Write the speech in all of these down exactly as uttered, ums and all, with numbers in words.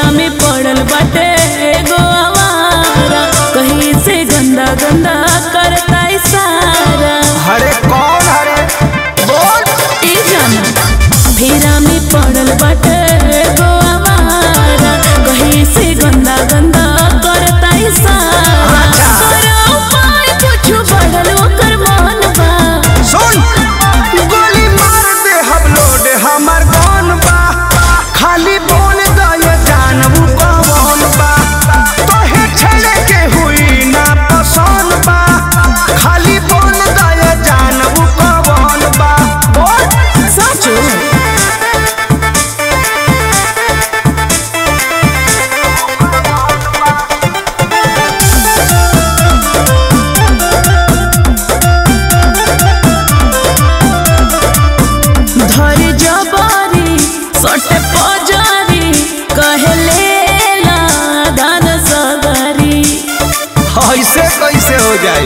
में पड़ल बाटे एगो आवारा, कहीं से गंदा गंदा करता इशारा। हरे कौन हरे बोल ई जाना फेरा में पड़ल बाटे एगो आवारा, कहीं से गंदा गंदा करता इशारा। करो उपाय कुछ बढ़ल ओकर मन बा। सुन गोली मार दे हम लोड हमर कौन बा, खाली बोल दे जानबू कौन बा, तोहे छेड़े के हुई ना पसंद बा, खाली बोल दे जानबू कौन बा। बोल सचो धरी जबारी सटे पजारी, कहले ला दान सगरी। ऐसे कैसे हो जाए,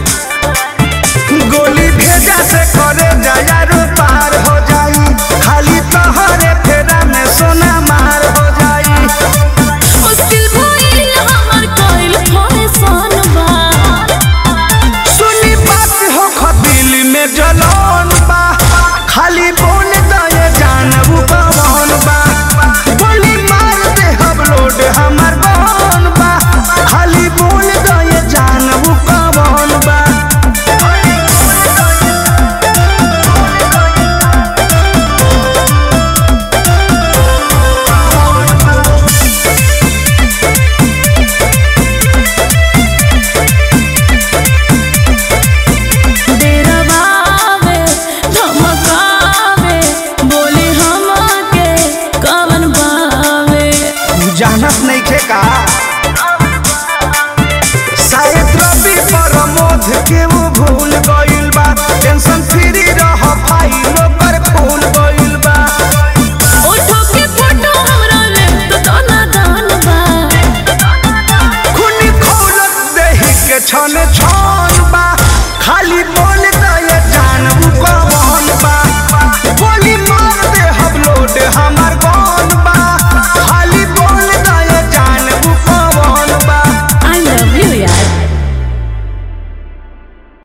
गोली भेजा से करे जायारो पार हो जाई, खाली तोहरे फेरा में सोना मार हो जाई। मुश्किल भइल हमर कइल फैशन बा। सुनी बात हो खदिल में जलन बा, खाली बोल दे जानबू कौन बा, गोली मार दे हम लोड हमर कौन बा, खाली बोल दे जानबू कौन बा। डेरावे धमकावे, बोली हमके कवन बावे। जानत नहीं थे का शायद रवि प्रमोद के वो भूल गइल बा, टेंशन